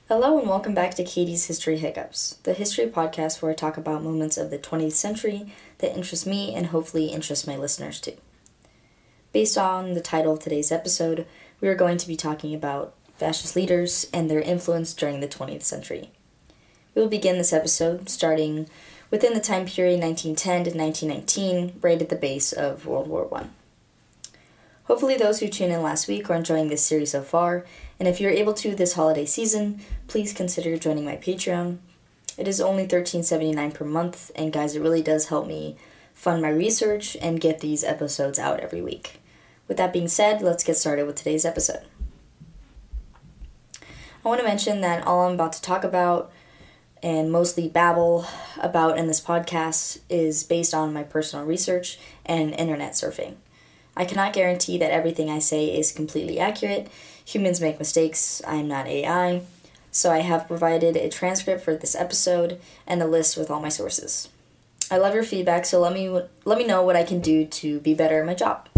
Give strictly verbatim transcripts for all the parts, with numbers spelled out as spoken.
Hello and welcome back to Katie's History Hiccups, the history podcast where I talk about moments of the twentieth century that interest me and hopefully interest my listeners too. Based on the title of today's episode, we are going to be talking about fascist leaders and their influence during the twentieth century. We will begin this episode starting within the time period nineteen ten to nineteen nineteen, right at the base of World War One. Hopefully those who tuned in last week are enjoying this series so far, and if you're able to this holiday season, please consider joining my Patreon. It is only thirteen dollars and seventy-nine cents per month, and guys, it really does help me fund my research and get these episodes out every week. With that being said, let's get started with today's episode. I want to mention that all I'm about to talk about and mostly babble about in this podcast is based on my personal research and internet surfing. I cannot guarantee that everything I say is completely accurate. Humans make mistakes. I am not A I. So I have provided a transcript for this episode and a list with all my sources. I love your feedback, so let me let me know what I can do to be better at my job.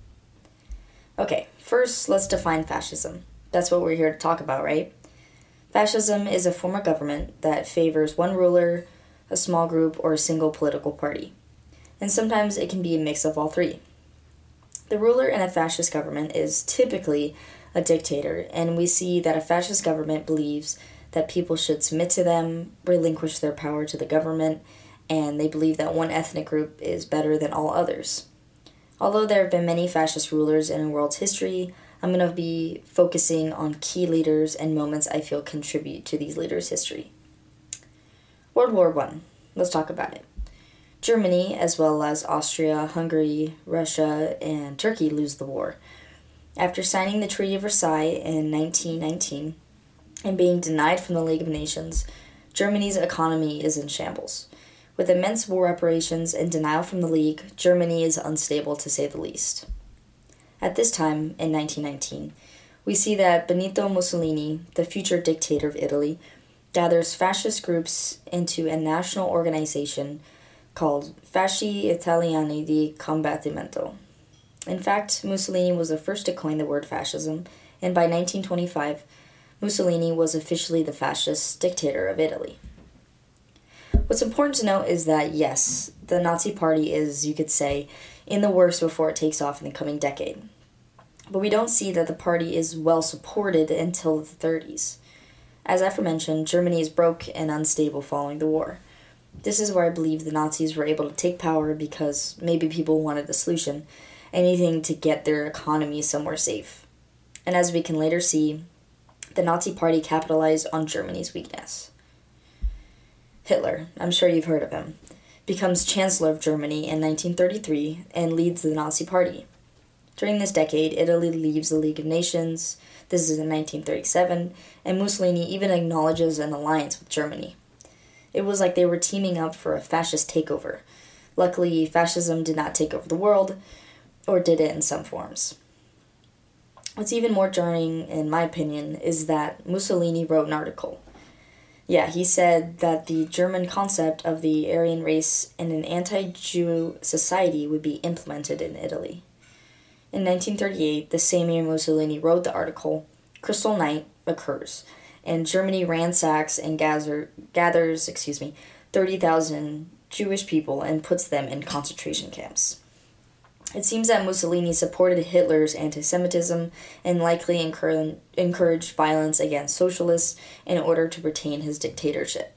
Okay, first let's define fascism. That's what we're here to talk about, right? Fascism is a form of government that favors one ruler, a small group, or a single political party. And sometimes it can be a mix of all three. The ruler in a fascist government is typically a dictator, and we see that a fascist government believes that people should submit to them, relinquish their power to the government, and they believe that one ethnic group is better than all others. Although there have been many fascist rulers in the world's history, I'm going to be focusing on key leaders and moments I feel contribute to these leaders' history. World War One. Let's talk about it. Germany, as well as Austria, Hungary, Russia, and Turkey lose the war. After signing the Treaty of Versailles in nineteen nineteen and being denied from the League of Nations, Germany's economy is in shambles. With immense war reparations and denial from the League, Germany is unstable to say the least. At this time, in nineteen nineteen, we see that Benito Mussolini, the future dictator of Italy, gathers fascist groups into a national organization called Fasci Italiani di Combattimento. In fact, Mussolini was the first to coin the word fascism, and by nineteen twenty-five, Mussolini was officially the fascist dictator of Italy. What's important to note is that, yes, the Nazi Party is, you could say, in the works before it takes off in the coming decade. But we don't see that the party is well supported until the thirties. As aforementioned, Germany is broke and unstable following the war. This is where I believe the Nazis were able to take power because maybe people wanted the solution, anything to get their economy somewhere safe. And as we can later see, the Nazi Party capitalized on Germany's weakness. Hitler, I'm sure you've heard of him, becomes Chancellor of Germany in nineteen thirty-three and leads the Nazi Party. During this decade, Italy leaves the League of Nations, this is in nineteen thirty-seven, and Mussolini even acknowledges an alliance with Germany. It was like they were teaming up for a fascist takeover. Luckily, fascism did not take over the world, or did it in some forms. What's even more jarring, in my opinion, is that Mussolini wrote an article. Yeah, he said that the German concept of the Aryan race in an anti-Jew society would be implemented in Italy. In nineteen thirty-eight, the same year Mussolini wrote the article, Crystal Night occurs, and Germany ransacks and gather, gathers excuse me, thirty thousand Jewish people and puts them in concentration camps. It seems that Mussolini supported Hitler's anti-Semitism and likely encouraged, encouraged violence against socialists in order to retain his dictatorship.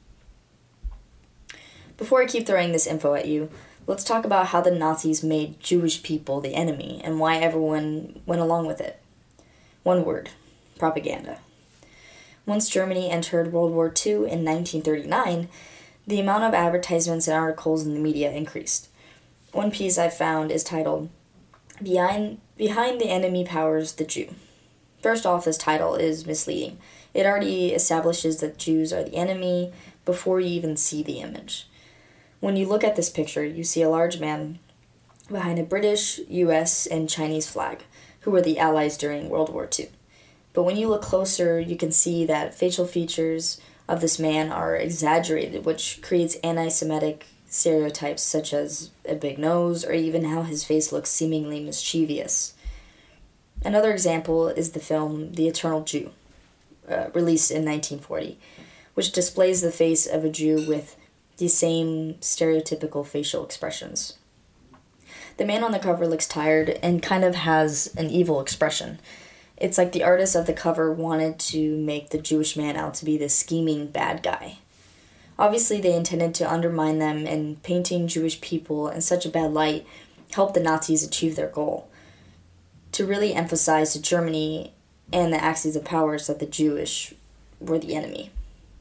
Before I keep throwing this info at you, let's talk about how the Nazis made Jewish people the enemy and why everyone went along with it. One word: propaganda. Once Germany entered World War Two in nineteen thirty-nine, the amount of advertisements and articles in the media increased. One piece I found is titled, Behind, Behind the Enemy Powers, the Jew. First off, this title is misleading. It already establishes that Jews are the enemy before you even see the image. When you look at this picture, you see a large man behind a British, U S, and Chinese flag, who were the allies during World War Two. But when you look closer, you can see that facial features of this man are exaggerated, which creates anti-Semitic stereotypes such as a big nose or even how his face looks seemingly mischievous. Another example is the film The Eternal Jew. uh, released in nineteen forty, which displays the face of a Jew with the same stereotypical facial expressions. The man on the cover looks tired and kind of has an evil expression. It's like the artist of the cover wanted to make the Jewish man out to be the scheming bad guy. Obviously, they intended to undermine them, and painting Jewish people in such a bad light helped the Nazis achieve their goal, to really emphasize to Germany and the axes of powers that the Jewish were the enemy.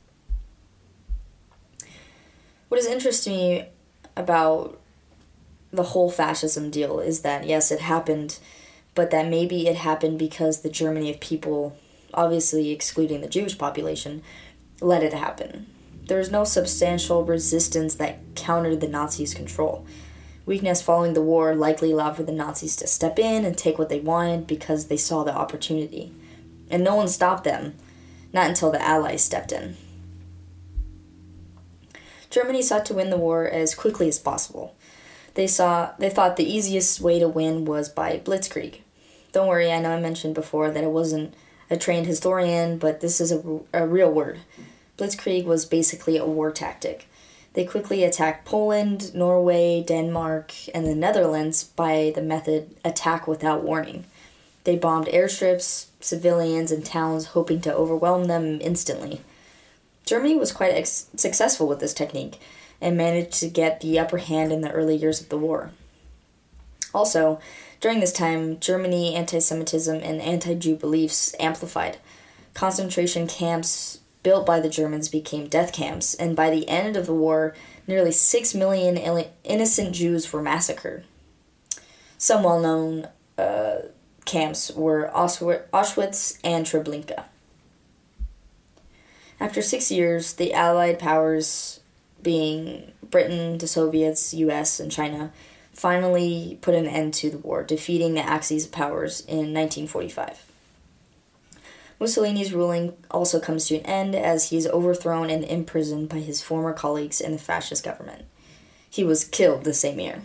What is interesting to me about the whole fascism deal is that, yes, it happened, but that maybe it happened because the Germany of people, obviously excluding the Jewish population, let it happen. There was no substantial resistance that countered the Nazis' control. Weakness following the war likely allowed for the Nazis to step in and take what they wanted because they saw the opportunity. And no one stopped them, not until the Allies stepped in. Germany sought to win the war as quickly as possible. They saw they thought the easiest way to win was by blitzkrieg. Don't worry, I know I mentioned before that I wasn't a trained historian, but this is a, a real word. Blitzkrieg was basically a war tactic. They quickly attacked Poland, Norway, Denmark, and the Netherlands by the method attack without warning. They bombed airstrips, civilians, and towns, hoping to overwhelm them instantly. Germany was quite ex- successful with this technique, and managed to get the upper hand in the early years of the war. Also, during this time, Germany anti-Semitism and anti-Jew beliefs amplified. Concentration camps built by the Germans became death camps, and by the end of the war, nearly six million innocent Jews were massacred. Some well-known uh, camps were Auschwitz and Treblinka. After six years, the Allied powers, being Britain, the Soviets, U S, and China, finally put an end to the war, defeating the Axis of powers in nineteen forty-five. Mussolini's ruling also comes to an end as he is overthrown and imprisoned by his former colleagues in the fascist government. He was killed the same year.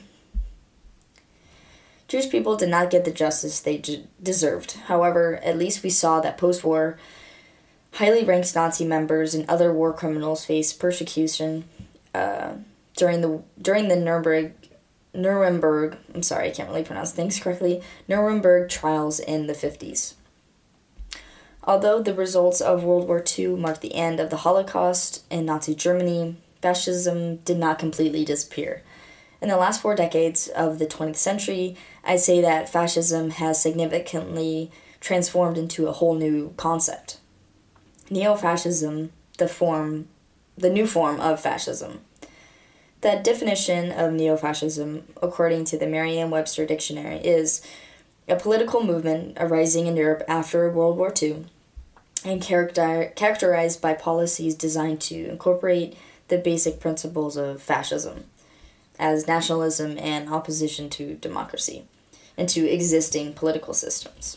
Jewish people did not get the justice they d- deserved. However, at least we saw that post-war, highly ranked Nazi members and other war criminals faced persecution uh, during the during the Nuremberg Nuremberg. I'm sorry, I can't really pronounce things correctly. Nuremberg trials in the fifties. Although the results of World War Two marked the end of the Holocaust in Nazi Germany, fascism did not completely disappear. In the last four decades of the twentieth century, I'd say that fascism has significantly transformed into a whole new concept. Neo-fascism, the form, the new form of fascism. The definition of neo-fascism, according to the Merriam-Webster dictionary, is a political movement arising in Europe after World War Two and character- characterized by policies designed to incorporate the basic principles of fascism, as nationalism and opposition to democracy, into existing political systems.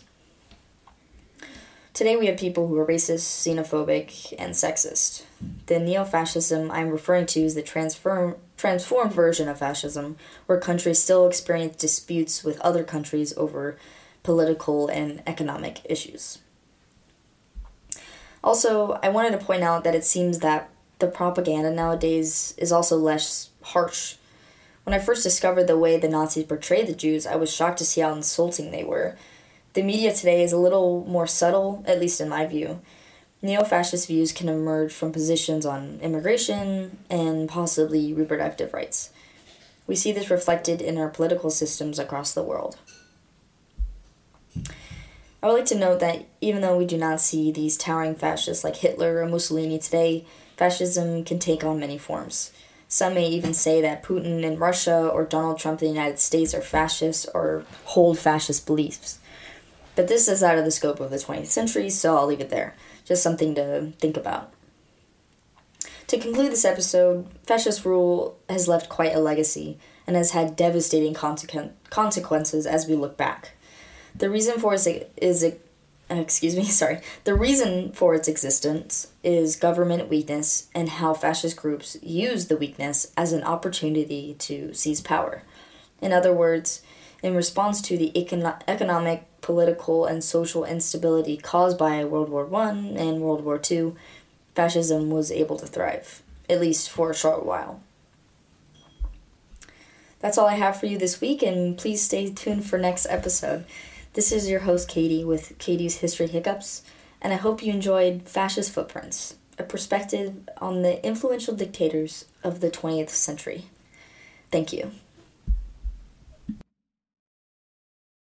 Today we have people who are racist, xenophobic, and sexist. The neo-fascism I'm referring to is the transform, transformed version of fascism, where countries still experience disputes with other countries over political and economic issues. Also, I wanted to point out that it seems that the propaganda nowadays is also less harsh. When I first discovered the way the Nazis portrayed the Jews, I was shocked to see how insulting they were. The media today is a little more subtle, at least in my view. Neo-fascist views can emerge from positions on immigration and possibly reproductive rights. We see this reflected in our political systems across the world. I would like to note that even though we do not see these towering fascists like Hitler or Mussolini today, fascism can take on many forms. Some may even say that Putin in Russia or Donald Trump in the United States are fascists or hold fascist beliefs. But this is out of the scope of the twentieth century, so I'll leave it there. Just something to think about. To conclude this episode, fascist rule has left quite a legacy and has had devastating consequ- consequences as we look back. The reason for its is excuse me, sorry. The reason for its existence is government weakness and how fascist groups use the weakness as an opportunity to seize power. In other words, in response to the econo- economic, political and social instability caused by World War One and World War Two, fascism was able to thrive, at least for a short while. That's all I have for you this week, and please stay tuned for next episode. This is your host, Katie, with Katie's History Hiccups, and I hope you enjoyed Fascist Footprints, a perspective on the influential dictators of the twentieth century. Thank you.